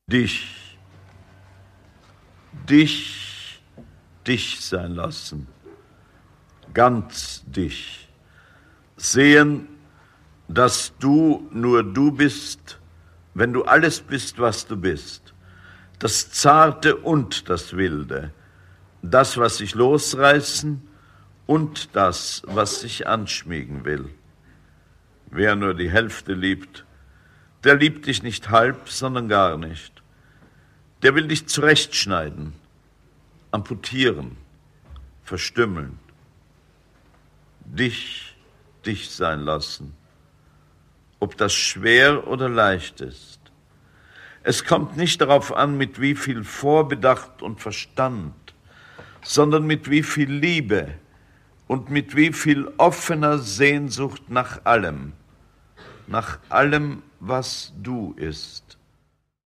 dich, dich, dich sein lassen, ganz dich, sehen, dass du nur du bist, wenn du alles bist, was du bist, das Zarte und das Wilde, das, was sich losreißen und das, was sich anschmiegen will. Wer nur die Hälfte liebt, der liebt dich nicht halb, sondern gar nicht. Der will dich zurechtschneiden, amputieren, verstümmeln. Dich, dich sein lassen, ob das schwer oder leicht ist. Es kommt nicht darauf an, mit wie viel Vorbedacht und Verstand, sondern mit wie viel Liebe und mit wie viel offener Sehnsucht nach allem, was du ist.